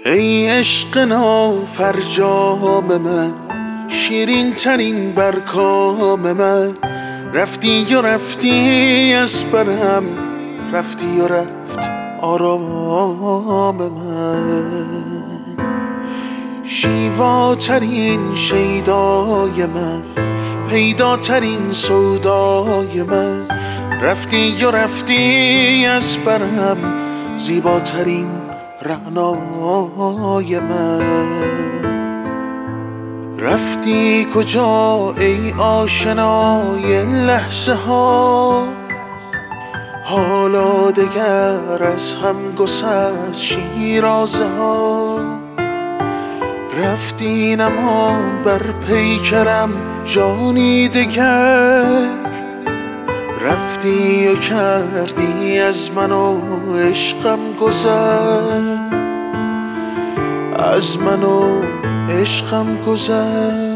ای عشق نافرجام من، شیرین ترین برکام من. رفتی و رفتی از برم، رفتی و رفت آرام من. شیواترین شیدای من، پیداترین سودای من. رفتی و رفتی از برم، زیباترین رعنای من. رفتی کجا ای آشنای لحظه ها، حالا دگر از هم گسست شیرازه ها. رفتی نماند بر پیکرم جانی دگر، رفتی و کردی از من و عشقم گذر، از من و عشقم گذر.